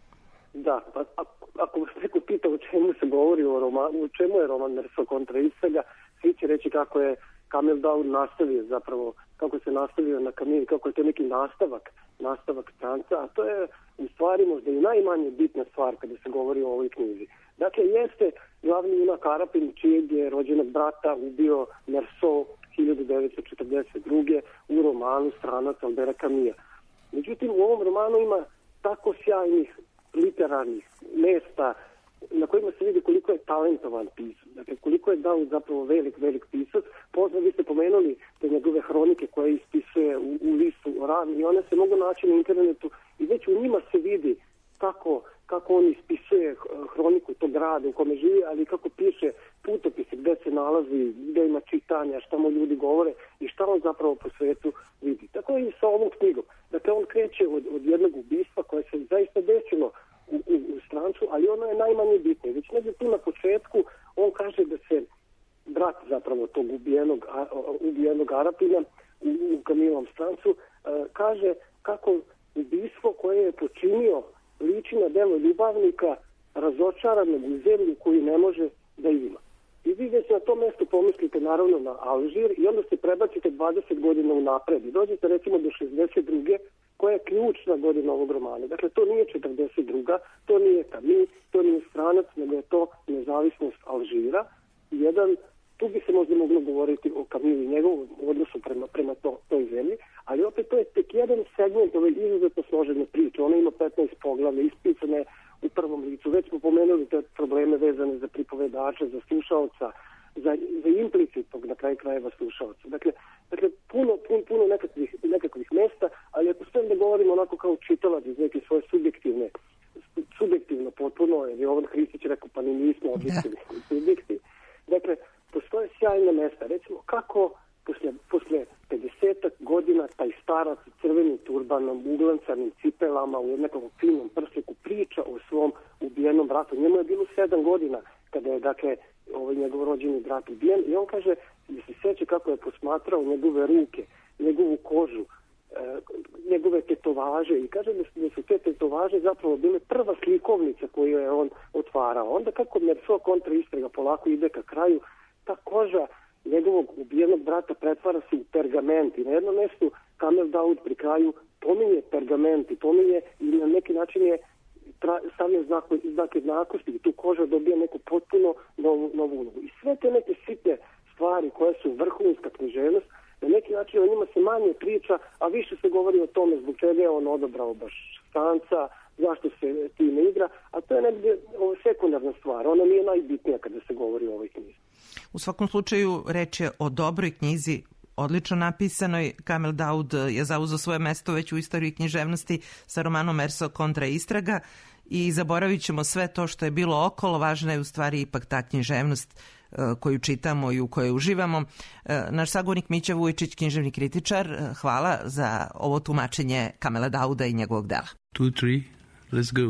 G: Da, pa ako, ako vas neko pita o čemu se govori o romanu, o čemu je roman Mersou kontra istraga, svi će reći kako je Camille Daoud nastavio zapravo, kako se nastavio na Camille, kako je to neki nastavak, nastavak stranca, a to je u stvari možda i najmanje bitna stvar kada se govori o ovoj knjizi. Dakle, jeste glavni junak Arapin, čijeg je rođenog brata ubio Mersou hiljadu devetsto četrdeset druge u romanu Stranac Albera Camusa. Međutim, u ovom romanu ima tako sjajnih literarnih mesta na kojima se vidi koliko je talentovan pisac, dakle koliko je dao zapravo velik, velik pisac. Pozna, vi ste pomenuli te njegove hronike koje ispisuje u, u listu Oran i one se mogu naći na internetu i već u njima se vidi kako, kako on ispisuje hroniku tog grada u kome živi, ali kako piše putopise gde se nalazi, gde ima čitanja, šta mu ljudi govore i šta on zapravo po svetu vidi. Tako je i sa ovom knjigom. Dakle, on kreće od, od jednog ubistva koje se zaista desilo u, u, u strancu, ali ono je najmanje bitno. Već negdje tu na početku on kaže da se brat zapravo tog ubijenog, a, ubijenog Arapina u, u Camilleovom strancu a, kaže kako ubistvo koje je počinio liči na delo ljubavnika razočaranog u zemlju koju ne može da ima. I vi već na tom mjestu pomislite naravno na Alžir i onda se prebacite dvadeset godina unapred i dođete recimo do šezdeset druge koja je ključna godina ovog romana. Dakle, to nije četrdeset druga, to nije Camille, to nije Stranac, nego je to nezavisnost Alžira. Jedan, tu bi se možda moglo govoriti o Camille i njegovom odnosu prema, prema to, toj zemlji, ali opet to je tek jedan segment ove izuzetno složene priče. Ona ima petnaest poglavlja, ispisane u prvom licu. Već smo pomenuli te probleme vezane za pripovedača, za slušaoca, za, za implicitnog na kraju krajeva slušaoca. Dakle, dakle puno, puno, puno nekakvih, nekakvih mesta, ali ako sve da govorimo onako kao čitalac iz neke svoje subjektivne, subjektivno potpuno, jer je Jovan Hristić rekao, pa ni nismo objektivni subjekti. Dakle, postoje sjajna mesta. Recimo, kako posle, posle pedesetak godina taj starac u crvenim turbanom, uglancanim cipelama, u jednakom finom prsliku priča o svom ubijenom bratu. Njemu je bilo sedam godina kada je, dakle, ovaj njegov rođeni brat ubijen i on kaže da se seća kako je posmatrao njegove ruke, njegovu kožu, e, njegove tetovaže i kaže da su, da su te tetovaže zapravo bile prva slikovnica koju je on otvarao. Onda kako Mersou kontra istraga polako ide ka kraju, ta koža njegovog ubijenog brata pretvara se u pergament i na jednom mjestu Camille Daoud pri kraju pominje pergament i pominje i na neki način je stavlja znak, znak jednakosti i tu koža dobija neku potpuno novu, novu ulogu. I sve te neke sitne stvari koje su vrhunska književnost, na neki način o njima se manje priča, a više se govori o tome zbog čega je on odabrao baš Stranca, zašto se time igra, a to je negdje sekundarna stvar, ona nije najbitnija kada se govori o ovoj knjizi.
A: U svakom slučaju reč je o dobroj knjizi, odlično napisanoj. Camille Daoud je zauzeo svoje mesto već u istoriji književnosti sa romanom Mersou kontra istraga i zaboravit ćemo sve to što je bilo okolo, važna je u stvari ipak ta književnost koju čitamo i u kojoj uživamo. Naš sagovornik Mića Vujčić, književni kritičar, hvala za ovo tumačenje Camille Daouda i njegovog dela.
B: Two, three, let's go.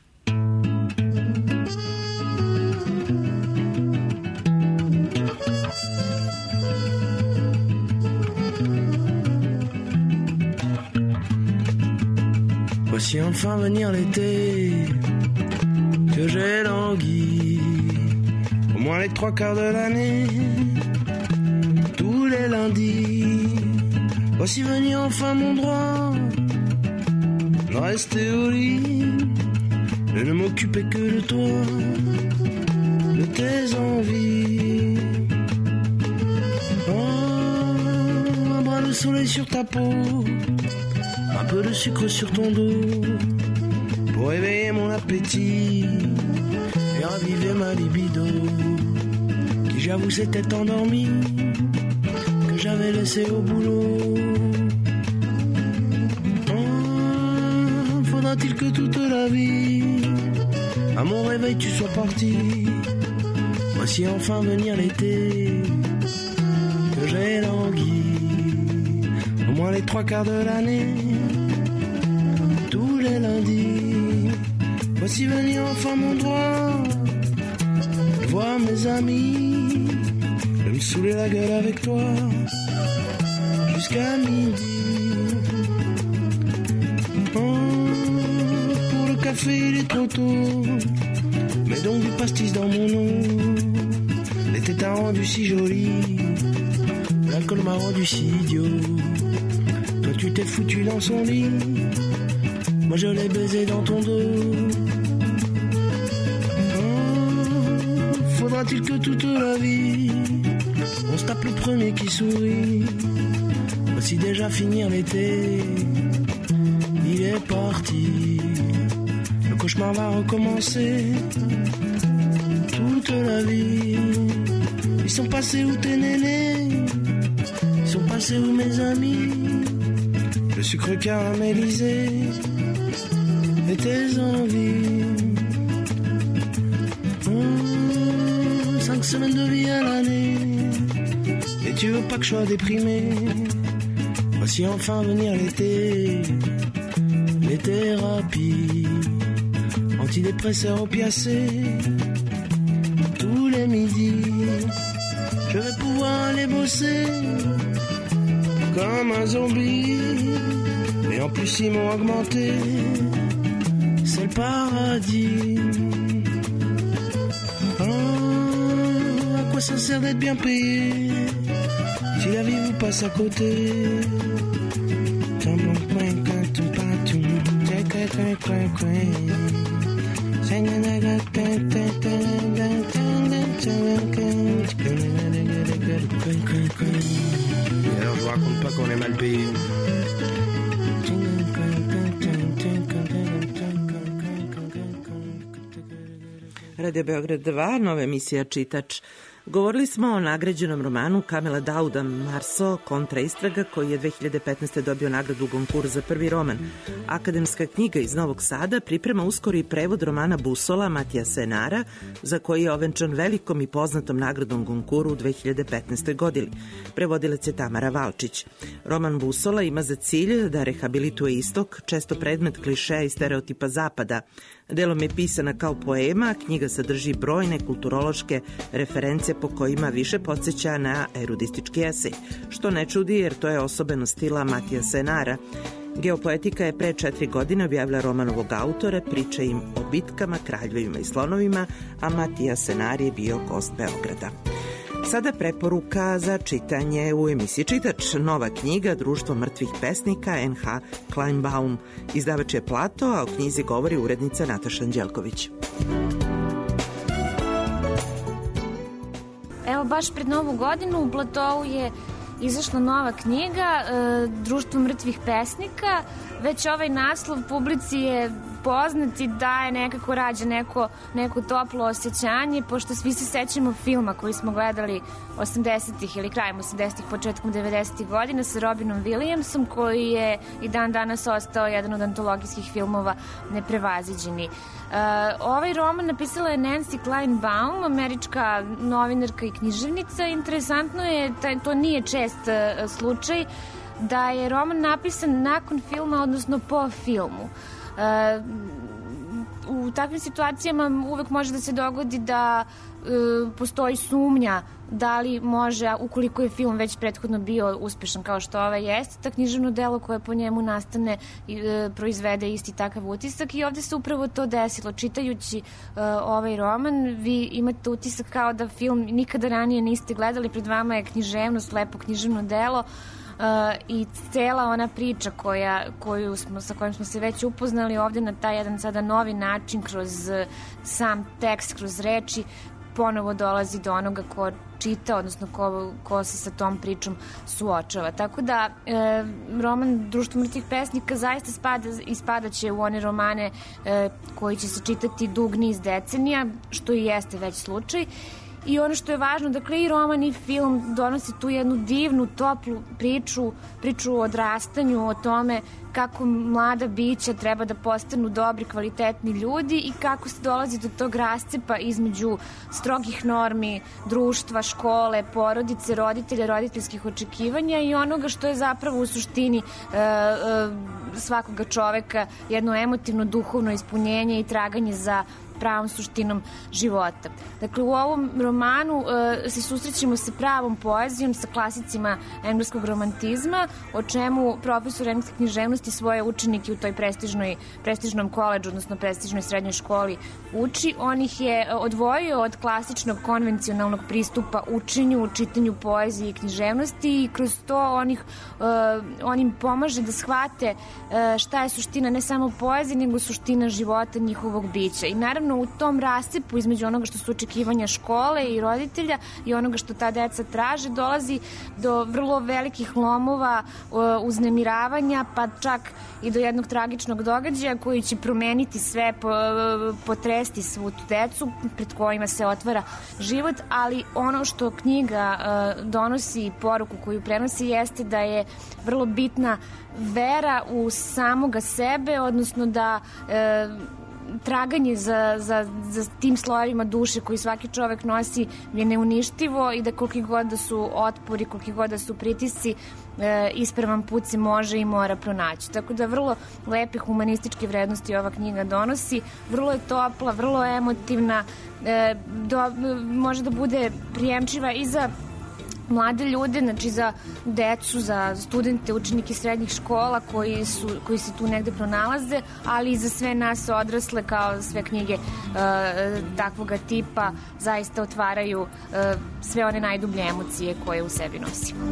B: Voici enfin venir l'été que j'ai langui, au moins les trois quarts de l'année, tous les lundis. Voici venir enfin mon droit de rester au lit, de ne m'occuper que de toi, de tes envies. Oh, un bras de soleil sur ta peau, un peu de sucre sur ton dos, pour éveiller mon appétit et raviver ma libido, qui j'avoue s'était endormi, que j'avais laissé au boulot. Oh, faudra-t-il que toute la vie, à mon réveil tu sois parti? Voici enfin venir l'été, que j'ai langui, au moins les trois quarts de l'année, tous les lundis. Voici venir enfin mon droit, voir mes amis, de me saouler la gueule avec toi, jusqu'à midi. Oh, pour le café il est trop tôt, mets donc du pastis dans mon eau. L'été t'a rendu si joli, l'alcool m'a rendu si idiot. Toi tu t'es foutu dans son lit, moi je l'ai baisé dans ton dos. Oh, faudra-t-il que toute la vie on se tape le premier qui sourit? Voici déjà finir l'été, il est parti, le cauchemar va recommencer. Toute la vie, ils sont passés où tes nénés, ils sont passés où mes amis, le sucre caramélisé et tes envies. Oh, cinq semaines de vie à l'année, et tu veux pas que je sois déprimé? Voici enfin venir l'été, les thérapies, antidépresseurs opiacés. Tous les midis, je vais pouvoir aller bosser comme un zombie. Et en plus ils m'ont augmenté, c'est le paradis. Oh, à quoi ça sert d'être bien payé si la vie vous passe à côté? Et alors je vous raconte pas qu'on est mal payé.
A: Radio Beograd dva, nova emisija Čitač. Govorili smo o nagrađenom romanu Kamila Dauda Marso kontra istraga, koji je dve hiljade petnaeste. dobio nagradu Goncourt za prvi roman. Akademska knjiga iz Novog Sada priprema uskoro i prevod romana Busola Matija Senara, za koji je ovenčan velikom i poznatom nagradom Goncourt u dve hiljade petnaestoj. godini. Prevodilac je Tamara Valčić. Roman Busola ima za cilj da rehabilituje istok, često predmet klišeja i stereotipa zapada. Delom je pisana kao poema, knjiga sadrži brojne kulturološke reference po kojima više podsjeća na erudistički esej, što ne čudi jer to je osobeno stila Matija Senara. Geopoetika je pre četiri godine objavila roman ovog autora, priča im o bitkama, kraljevima i slonovima, a Matija Senar je bio gost Beograda. Sada preporuka za čitanje u emisiji Čitač. Nova knjiga Društvo mrtvih pesnika N H Kleinbaum. Izdavač je Plato, a o knjizi govori urednica Nataša Anđelković.
H: Evo, baš pred Novu godinu u Platovu je izašla nova knjiga Društvo mrtvih pesnika. Već ovaj naslov publici je poznat i daje nekako rađa neko, neko toplo osjećanje, pošto svi se sećamo filma koji smo gledali osamdesetih ili krajem osamdesetih, početkom devedesetih godina sa Robinom Williamsom, koji je i dan danas ostao jedan od antologijskih filmova Neprevaziđeni. Uh, ovaj roman napisala je Nancy Kleinbaum, američka novinarka i književnica. Interesantno je, to nije čest uh, slučaj, da je roman napisan nakon filma, odnosno po filmu. Uh, u takvim situacijama uvek može da se dogodi da uh, postoji sumnja da li može, ukoliko je film već prethodno bio uspešan kao što ovaj jeste, da književno delo koje po njemu nastane i uh, proizvede isti takav utisak, i ovde se upravo to desilo. Čitajući uh, ovaj roman, vi imate utisak kao da film nikada ranije niste gledali, pred vama je književnost, lepo književno delo. Uh, i cela ona priča koja, koju smo, sa kojom smo se već upoznali ovde na taj jedan sada novi način, kroz uh, sam tekst, kroz reči, ponovo dolazi do onoga ko čita, odnosno ko, ko se sa tom pričom suočava. Tako da e, roman Društvo mrtvih pesnika zaista spada, ispadaće u one romane e, koji će se čitati dug niz decenija, što i jeste već slučaj. I ono što je važno, dakle i roman i film donosi tu jednu divnu, toplu priču, priču o odrastanju, o tome kako mlada bića treba da postanu dobri, kvalitetni ljudi i kako se dolazi do tog rascepa između strogih normi, društva, škole, porodice, roditelja, roditeljskih očekivanja i onoga što je zapravo u suštini e, e, svakoga čoveka jedno emotivno, duhovno ispunjenje i traganje za pravom suštinom života. Dakle, u ovom romanu e, se susrećemo sa pravom poezijom, sa klasicima engleskog romantizma, o čemu profesor engleske književnosti svoje učenike u toj prestižnoj, prestižnom koledžu, odnosno prestižnoj srednjoj školi uči. On ih je odvojio od klasičnog konvencionalnog pristupa učenju, čitanju poezije i književnosti i kroz to on, ih, e, on im pomaže da shvate e, šta je suština ne samo poezije, nego suština života njihovog bića. I naravno u tom rascepu između onoga što su očekivanja škole i roditelja i onoga što ta deca traže dolazi do vrlo velikih lomova, uznemiravanja, pa čak i do jednog tragičnog događaja koji će promeniti sve, potresti svu tu decu pred kojima se otvara život, ali ono što knjiga donosi i poruku koju prenosi jeste da je vrlo bitna vera u samoga sebe, odnosno da traganje za, za, za tim slojevima duše koji svaki čovek nosi je neuništivo i da koliki god da su otpori, koliki god da su pritisci, e, ispravan put se može i mora pronaći. Tako da vrlo lepe humanističke vrednosti ova knjiga donosi, vrlo je topla, vrlo emotivna, e, do, može da bude prijemčiva i za mlade ljude, znači za decu, za studente, učenike srednjih škola koji, su, koji se tu negde pronalaze, ali i za sve nas odrasle, kao sve knjige e, takvoga tipa, zaista otvaraju e, sve one najdublje emocije koje u sebi nosimo.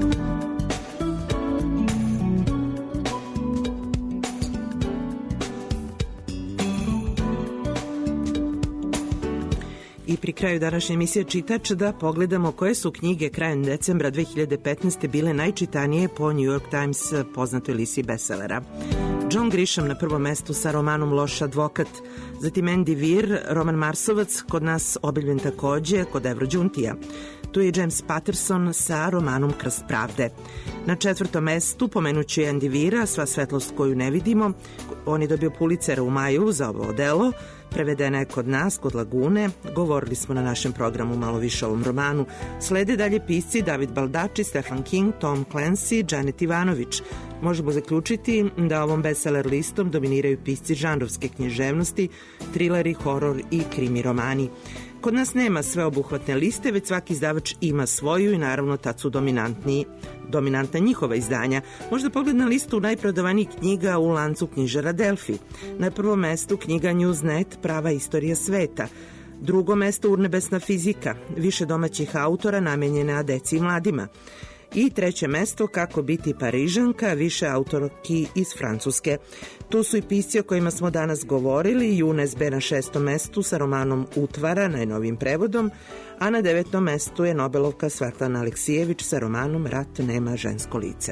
A: I pri kraju današnje emisije Čitač da pogledamo koje su knjige krajem decembra dve hiljade petnaeste bile najčitanije po New York Times poznatoj listi bestsellera. John Grisham na prvom mestu sa romanom Loš advokat, zatim Andy Weir, roman Marsovac, kod nas objavljen takođe kod Evrođuntija. Tu je James Patterson sa romanom Krst pravde. Na četvrtom mestu pomenući Andy Weira, Sva svetlost koju ne vidimo. On je dobio Pulitzera u maju za ovo delo. Prevedena je kod nas, kod Lagune. Govorili smo na našem programu malo više o ovom romanu. Slede dalje pisci David Baldacci, Stephen King, Tom Clancy, Janet Ivanović. Možemo zaključiti da ovom bestseller listom dominiraju pisci žanrovske književnosti, trileri, horor i krimi romani. Kod nas nema sveobuhvatne liste, već svaki izdavač ima svoju i naravno tad su dominantni, dominantna njihova izdanja. Možda pogled na listu najprodavanijih knjiga u lancu knjižara Delfi. Na prvom mestu knjiga Newsnet, Prava istorija sveta. Drugo mesto Urnebesna fizika, više domaćih autora namenjena deci i mladima. I treće mesto Kako biti Parižanka, više autorki iz Francuske. Tu su i pisci o kojima smo danas govorili, Junes B na šestom mestu sa romanom Utvara, najnovijim prevodom, a na devetom mestu je Nobelovka Svetlana Aleksijević sa romanom Rat nema žensko lice.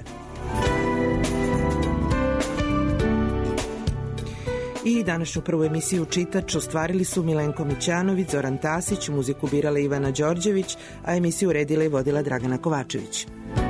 A: I današnju prvu emisiju Čitač ostvarili su Milenko Mićanović, Zoran Tasić, muziku birala Ivana Đorđević, a emisiju uredila i vodila Dragana Kovačević.